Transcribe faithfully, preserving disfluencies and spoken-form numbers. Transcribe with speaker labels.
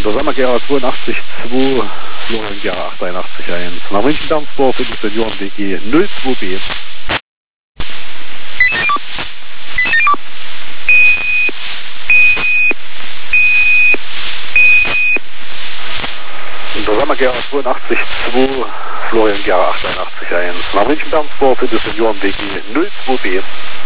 Speaker 1: Sommergera zweiundachtzig zwei, Florian Gera achtundachtzig eins. Nach München Darmsdorf in die Senioren-W G null zwei B. Sommergera zweiundachtzig zwei, Florian Gera achtundachtzig eins. Nach München Darmsdorf in die Senioren-W G null zwei B.